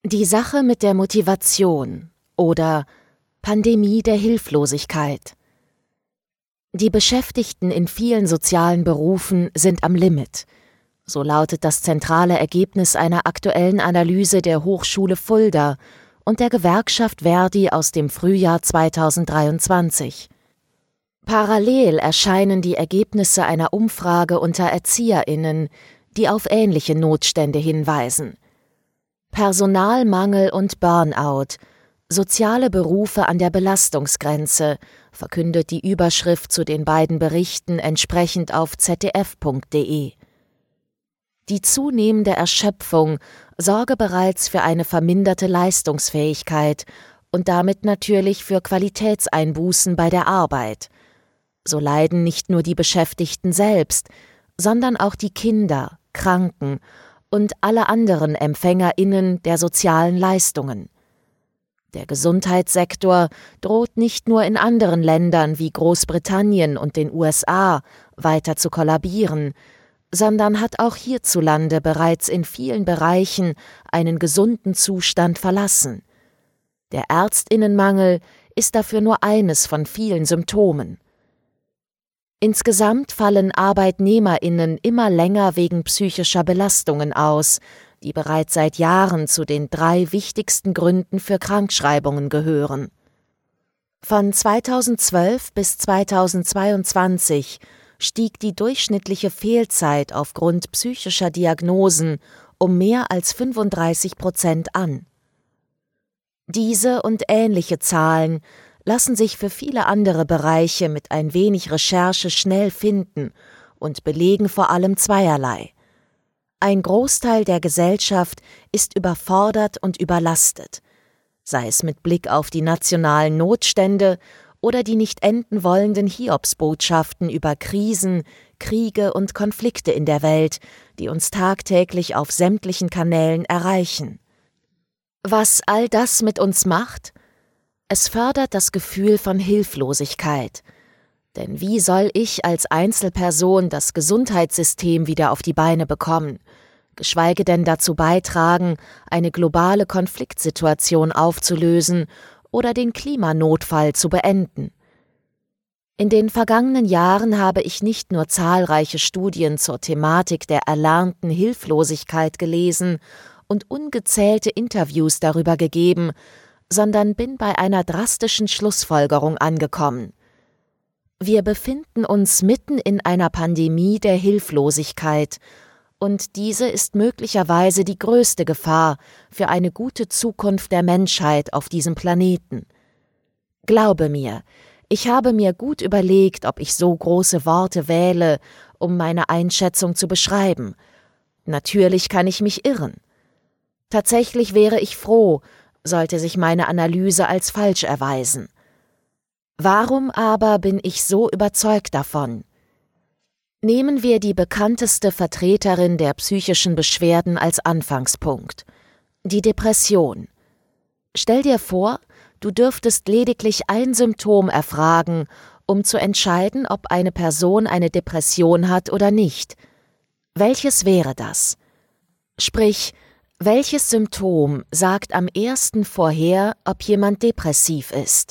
Die Sache mit der Motivation oder Pandemie der Hilflosigkeit. Die Beschäftigten in vielen sozialen Berufen sind am Limit. So lautet das zentrale Ergebnis einer aktuellen Analyse der Hochschule Fulda und der Gewerkschaft ver.di aus dem Frühjahr 2023. Parallel erscheinen die Ergebnisse einer Umfrage unter ErzieherInnen, die auf ähnliche Notstände hinweisen. Personalmangel und Burnout, soziale Berufe an der Belastungsgrenze, verkündet die Überschrift zu den beiden Berichten entsprechend auf zdf.de. Die zunehmende Erschöpfung sorge bereits für eine verminderte Leistungsfähigkeit und damit natürlich für Qualitätseinbußen bei der Arbeit. So leiden nicht nur die Beschäftigten selbst, sondern auch die Kinder, Kranken und alle anderen EmpfängerInnen der sozialen Leistungen. Der Gesundheitssektor droht nicht nur in anderen Ländern wie Großbritannien und den USA weiter zu kollabieren, sondern hat auch hierzulande bereits in vielen Bereichen einen gesunden Zustand verlassen. Der ÄrztInnenmangel ist dafür nur eines von vielen Symptomen. Insgesamt fallen ArbeitnehmerInnen immer länger wegen psychischer Belastungen aus, die bereits seit Jahren zu den 3 wichtigsten Gründen für Krankschreibungen gehören. Von 2012 bis 2022 stieg die durchschnittliche Fehlzeit aufgrund psychischer Diagnosen um mehr als 35% an. Diese und ähnliche Zahlen lassen sich für viele andere Bereiche mit ein wenig Recherche schnell finden und belegen vor allem zweierlei. Ein Großteil der Gesellschaft ist überfordert und überlastet, sei es mit Blick auf die nationalen Notstände oder die nicht enden wollenden Hiobsbotschaften über Krisen, Kriege und Konflikte in der Welt, die uns tagtäglich auf sämtlichen Kanälen erreichen. Was all das mit uns macht? Es fördert das Gefühl von Hilflosigkeit. Denn wie soll ich als Einzelperson das Gesundheitssystem wieder auf die Beine bekommen, geschweige denn dazu beitragen, eine globale Konfliktsituation aufzulösen oder den Klimanotfall zu beenden? In den vergangenen Jahren habe ich nicht nur zahlreiche Studien zur Thematik der erlernten Hilflosigkeit gelesen und ungezählte Interviews darüber gegeben, sondern bin bei einer drastischen Schlussfolgerung angekommen. Wir befinden uns mitten in einer Pandemie der Hilflosigkeit, und diese ist möglicherweise die größte Gefahr für eine gute Zukunft der Menschheit auf diesem Planeten. Glaube mir, ich habe mir gut überlegt, ob ich so große Worte wähle, um meine Einschätzung zu beschreiben. Natürlich kann ich mich irren. Tatsächlich wäre ich froh, sollte sich meine Analyse als falsch erweisen. Warum aber bin ich so überzeugt davon? Nehmen wir die bekannteste Vertreterin der psychischen Beschwerden als Anfangspunkt, die Depression. Stell dir vor, du dürftest lediglich ein Symptom erfragen, um zu entscheiden, ob eine Person eine Depression hat oder nicht. Welches wäre das? Sprich, welches Symptom sagt am ehesten vorher, ob jemand depressiv ist?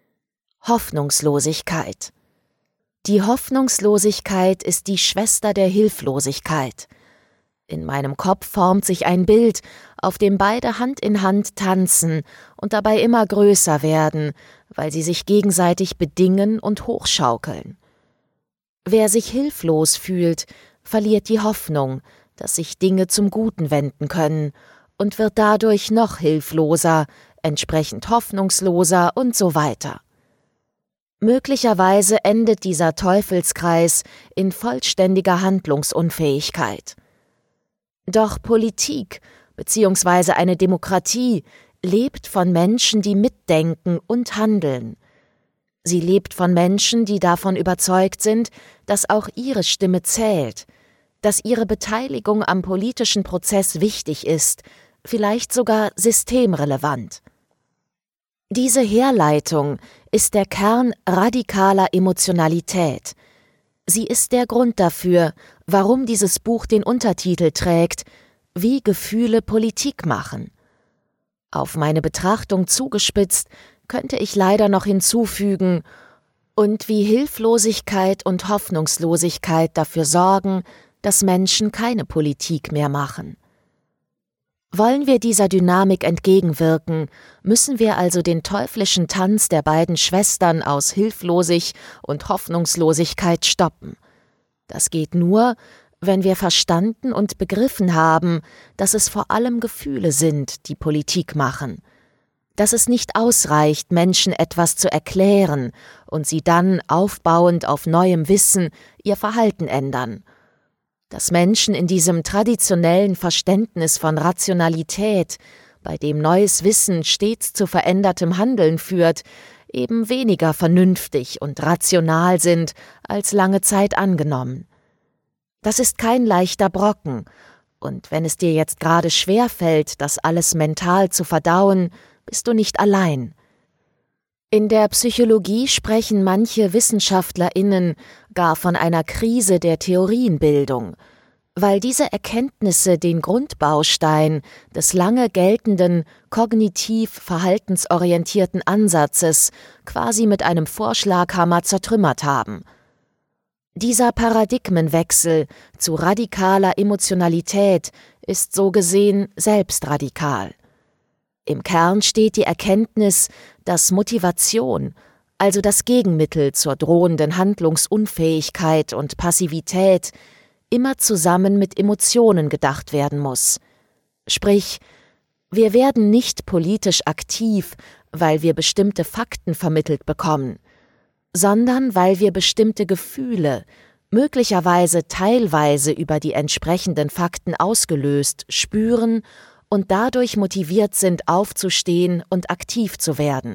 Hoffnungslosigkeit. Die Hoffnungslosigkeit ist die Schwester der Hilflosigkeit. In meinem Kopf formt sich ein Bild, auf dem beide Hand in Hand tanzen und dabei immer größer werden, weil sie sich gegenseitig bedingen und hochschaukeln. Wer sich hilflos fühlt, verliert die Hoffnung, dass sich Dinge zum Guten wenden können und wird dadurch noch hilfloser, entsprechend hoffnungsloser und so weiter. Möglicherweise endet dieser Teufelskreis in vollständiger Handlungsunfähigkeit. Doch Politik bzw. eine Demokratie lebt von Menschen, die mitdenken und handeln. Sie lebt von Menschen, die davon überzeugt sind, dass auch ihre Stimme zählt, dass ihre Beteiligung am politischen Prozess wichtig ist, vielleicht sogar systemrelevant. Diese Herleitung ist der Kern radikaler Emotionalität. Sie ist der Grund dafür, warum dieses Buch den Untertitel trägt: Wie Gefühle Politik machen. Auf meine Betrachtung zugespitzt könnte ich leider noch hinzufügen, und wie Hilflosigkeit und Hoffnungslosigkeit dafür sorgen, dass Menschen keine Politik mehr machen. Wollen wir dieser Dynamik entgegenwirken, müssen wir also den teuflischen Tanz der beiden Schwestern aus Hilflosig und Hoffnungslosigkeit stoppen. Das geht nur, wenn wir verstanden und begriffen haben, dass es vor allem Gefühle sind, die Politik machen. Dass es nicht ausreicht, Menschen etwas zu erklären und sie dann, aufbauend auf neuem Wissen, ihr Verhalten ändern. Dass Menschen in diesem traditionellen Verständnis von Rationalität, bei dem neues Wissen stets zu verändertem Handeln führt, eben weniger vernünftig und rational sind als lange Zeit angenommen. Das ist kein leichter Brocken, und wenn es dir jetzt gerade schwer fällt, das alles mental zu verdauen, bist du nicht allein. In der Psychologie sprechen manche WissenschaftlerInnen gar von einer Krise der Theorienbildung, weil diese Erkenntnisse den Grundbaustein des lange geltenden, kognitiv-verhaltensorientierten Ansatzes quasi mit einem Vorschlaghammer zertrümmert haben. Dieser Paradigmenwechsel zu radikaler Emotionalität ist so gesehen selbst radikal. Im Kern steht die Erkenntnis, dass Motivation, also das Gegenmittel zur drohenden Handlungsunfähigkeit und Passivität, immer zusammen mit Emotionen gedacht werden muss. Sprich, wir werden nicht politisch aktiv, weil wir bestimmte Fakten vermittelt bekommen, sondern weil wir bestimmte Gefühle, möglicherweise teilweise über die entsprechenden Fakten ausgelöst, spüren und dadurch motiviert sind, aufzustehen und aktiv zu werden.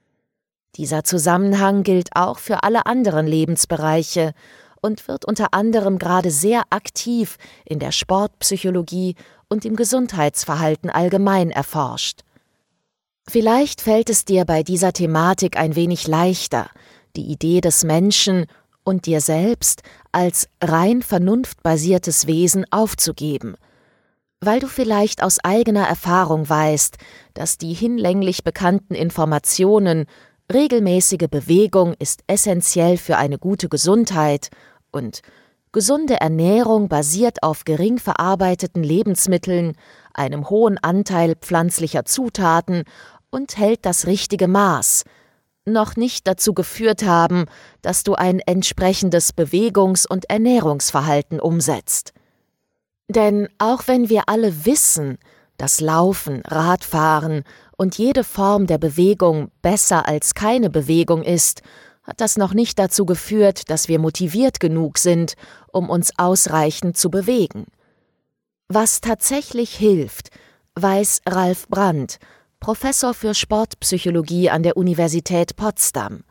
Dieser Zusammenhang gilt auch für alle anderen Lebensbereiche und wird unter anderem gerade sehr aktiv in der Sportpsychologie und im Gesundheitsverhalten allgemein erforscht. Vielleicht fällt es dir bei dieser Thematik ein wenig leichter, die Idee des Menschen und dir selbst als rein vernunftbasiertes Wesen aufzugeben, weil du vielleicht aus eigener Erfahrung weißt, dass die hinlänglich bekannten Informationen regelmäßige Bewegung ist essentiell für eine gute Gesundheit und gesunde Ernährung basiert auf gering verarbeiteten Lebensmitteln, einem hohen Anteil pflanzlicher Zutaten und hält das richtige Maß, noch nicht dazu geführt haben, dass du ein entsprechendes Bewegungs- und Ernährungsverhalten umsetzt. Denn auch wenn wir alle wissen, dass Laufen, Radfahren und jede Form der Bewegung besser als keine Bewegung ist, hat das noch nicht dazu geführt, dass wir motiviert genug sind, um uns ausreichend zu bewegen. Was tatsächlich hilft, weiß Ralf Brandt, Professor für Sportpsychologie an der Universität Potsdam.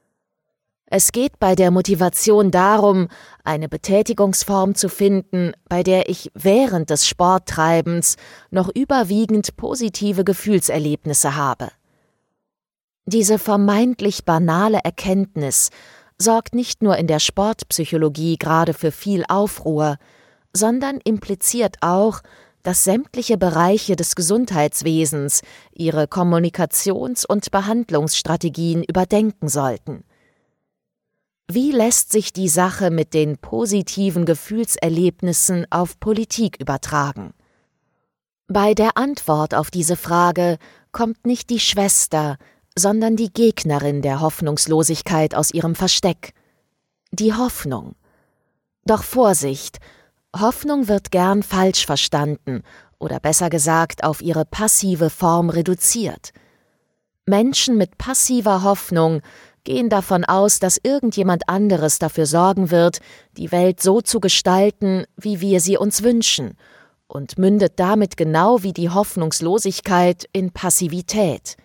Es geht bei der Motivation darum, eine Betätigungsform zu finden, bei der ich während des Sporttreibens noch überwiegend positive Gefühlserlebnisse habe. Diese vermeintlich banale Erkenntnis sorgt nicht nur in der Sportpsychologie gerade für viel Aufruhr, sondern impliziert auch, dass sämtliche Bereiche des Gesundheitswesens ihre Kommunikations- und Behandlungsstrategien überdenken sollten. Wie lässt sich die Sache mit den positiven Gefühlserlebnissen auf Politik übertragen? Bei der Antwort auf diese Frage kommt nicht die Schwester, sondern die Gegnerin der Hoffnungslosigkeit aus ihrem Versteck. Die Hoffnung. Doch Vorsicht! Hoffnung wird gern falsch verstanden oder besser gesagt auf ihre passive Form reduziert. Menschen mit passiver Hoffnung gehen davon aus, dass irgendjemand anderes dafür sorgen wird, die Welt so zu gestalten, wie wir sie uns wünschen, und mündet damit genau wie die Hoffnungslosigkeit in Passivität.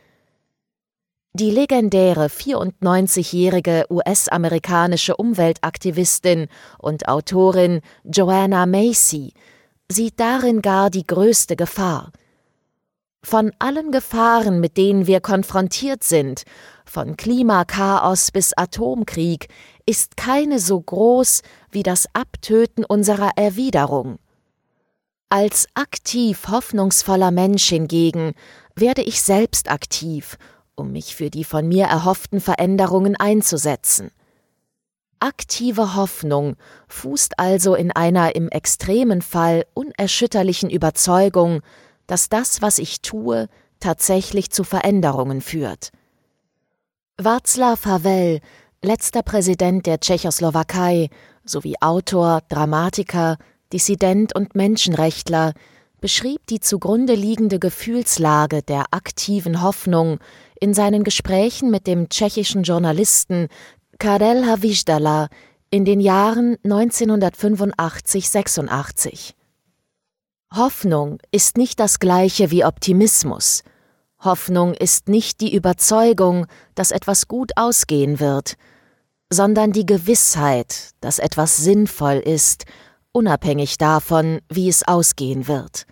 Die legendäre 94-jährige US-amerikanische Umweltaktivistin und Autorin Joanna Macy sieht darin gar die größte Gefahr. Von allen Gefahren, mit denen wir konfrontiert sind, von Klimakaos bis Atomkrieg, ist keine so groß wie das Abtöten unserer Erwiderung. Als aktiv hoffnungsvoller Mensch hingegen werde ich selbst aktiv, um mich für die von mir erhofften Veränderungen einzusetzen. Aktive Hoffnung fußt also in einer im extremen Fall unerschütterlichen Überzeugung, dass das, was ich tue, tatsächlich zu Veränderungen führt. Václav Havel, letzter Präsident der Tschechoslowakei, sowie Autor, Dramatiker, Dissident und Menschenrechtler, beschrieb die zugrunde liegende Gefühlslage der aktiven Hoffnung in seinen Gesprächen mit dem tschechischen Journalisten Karel Havířdala in den Jahren 1985–86. Hoffnung ist nicht das Gleiche wie Optimismus. Hoffnung ist nicht die Überzeugung, dass etwas gut ausgehen wird, sondern die Gewissheit, dass etwas sinnvoll ist, unabhängig davon, wie es ausgehen wird.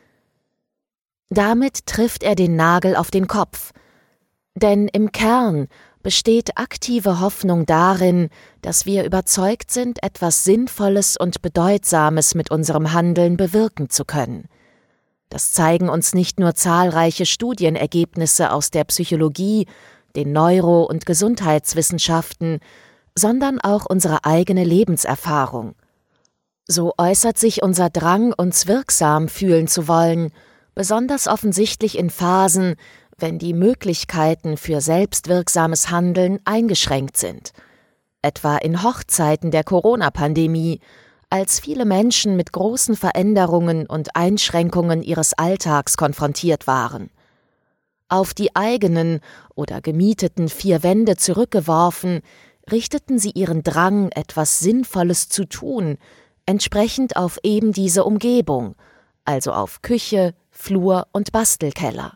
Damit trifft er den Nagel auf den Kopf, denn im Kern besteht aktive Hoffnung darin, dass wir überzeugt sind, etwas Sinnvolles und Bedeutsames mit unserem Handeln bewirken zu können. Das zeigen uns nicht nur zahlreiche Studienergebnisse aus der Psychologie, den Neuro- und Gesundheitswissenschaften, sondern auch unsere eigene Lebenserfahrung. So äußert sich unser Drang, uns wirksam fühlen zu wollen, besonders offensichtlich in Phasen, wenn die Möglichkeiten für selbstwirksames Handeln eingeschränkt sind. Etwa in Hochzeiten der Corona-Pandemie, als viele Menschen mit großen Veränderungen und Einschränkungen ihres Alltags konfrontiert waren. Auf die eigenen oder gemieteten 4 Wände zurückgeworfen, richteten sie ihren Drang, etwas Sinnvolles zu tun, entsprechend auf eben diese Umgebung, also auf Küche, Flur und Bastelkeller.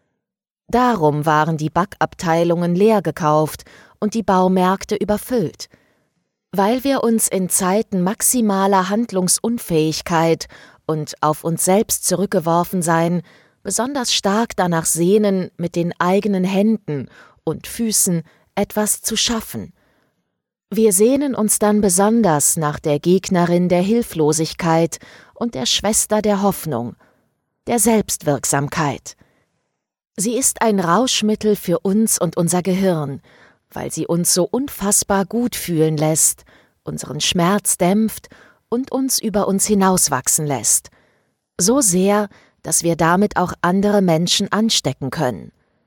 Darum waren die Backabteilungen leer gekauft und die Baumärkte überfüllt, weil wir uns in Zeiten maximaler Handlungsunfähigkeit und auf uns selbst zurückgeworfen sein, besonders stark danach sehnen, mit den eigenen Händen und Füßen etwas zu schaffen. Wir sehnen uns dann besonders nach der Gegnerin der Hilflosigkeit und der Schwester der Hoffnung, der Selbstwirksamkeit. Sie ist ein Rauschmittel für uns und unser Gehirn, weil sie uns so unfassbar gut fühlen lässt, unseren Schmerz dämpft und uns über uns hinauswachsen lässt. So sehr, dass wir damit auch andere Menschen anstecken können.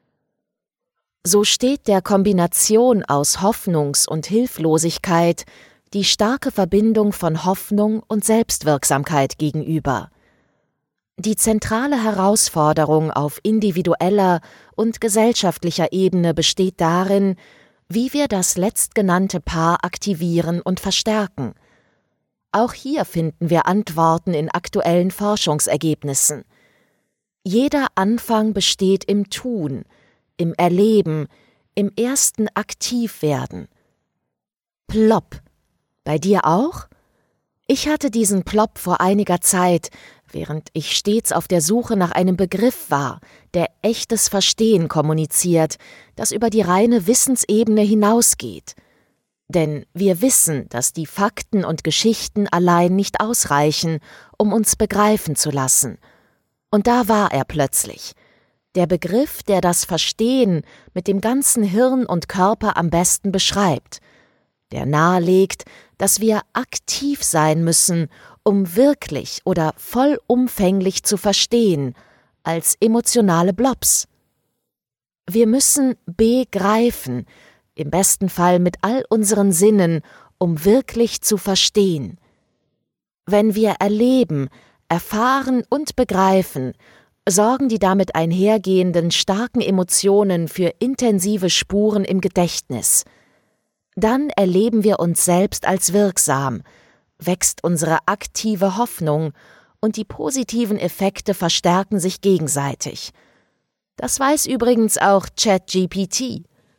So steht der Kombination aus Hoffnungs- und Hilflosigkeit die starke Verbindung von Hoffnung und Selbstwirksamkeit gegenüber. Die zentrale Herausforderung auf individueller und gesellschaftlicher Ebene besteht darin, wie wir das letztgenannte Paar aktivieren und verstärken. Auch hier finden wir Antworten in aktuellen Forschungsergebnissen. Jeder Anfang besteht im Tun, im Erleben, im ersten Aktivwerden. Plopp. Bei dir auch? Ich hatte diesen Plopp vor einiger Zeit, während ich stets auf der Suche nach einem Begriff war, der echtes Verstehen kommuniziert, das über die reine Wissensebene hinausgeht. Denn wir wissen, dass die Fakten und Geschichten allein nicht ausreichen, um uns begreifen zu lassen. Und da war er plötzlich. Der Begriff, der das Verstehen mit dem ganzen Hirn und Körper am besten beschreibt, der nahelegt, dass wir aktiv sein müssen, um wirklich oder vollumfänglich zu verstehen, als emotionale Blobs. Wir müssen begreifen, im besten Fall mit all unseren Sinnen, um wirklich zu verstehen. Wenn wir erleben, erfahren und begreifen, sorgen die damit einhergehenden starken Emotionen für intensive Spuren im Gedächtnis. Dann erleben wir uns selbst als wirksam, wächst unsere aktive Hoffnung und die positiven Effekte verstärken sich gegenseitig. Das weiß übrigens auch ChatGPT.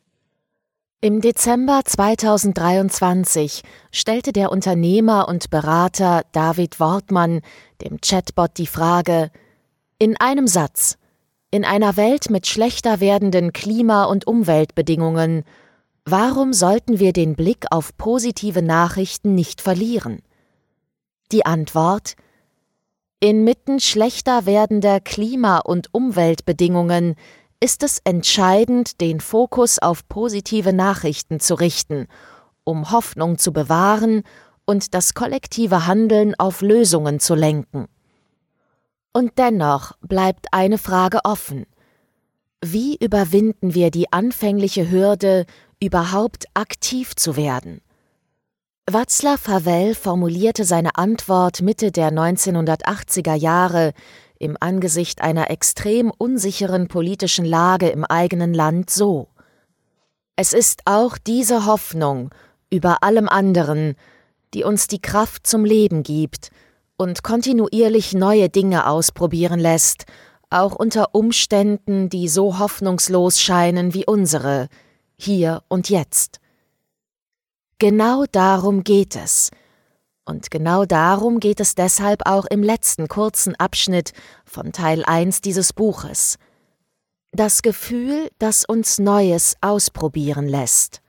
Im Dezember 2023 stellte der Unternehmer und Berater David Wortmann dem Chatbot die Frage: In einem Satz, in einer Welt mit schlechter werdenden Klima- und Umweltbedingungen, warum sollten wir den Blick auf positive Nachrichten nicht verlieren? Die Antwort: Inmitten schlechter werdender Klima- und Umweltbedingungen ist es entscheidend, den Fokus auf positive Nachrichten zu richten, um Hoffnung zu bewahren und das kollektive Handeln auf Lösungen zu lenken. Und dennoch bleibt eine Frage offen. Wie überwinden wir die anfängliche Hürde, überhaupt aktiv zu werden? Václav Havel formulierte seine Antwort Mitte der 1980er Jahre im Angesicht einer extrem unsicheren politischen Lage im eigenen Land so: Es ist auch diese Hoffnung über allem anderen, die uns die Kraft zum Leben gibt und kontinuierlich neue Dinge ausprobieren lässt, auch unter Umständen, die so hoffnungslos scheinen wie unsere, hier und jetzt. Genau darum geht es. Und genau darum geht es deshalb auch im letzten kurzen Abschnitt von Teil 1 dieses Buches. Das Gefühl, das uns Neues ausprobieren lässt.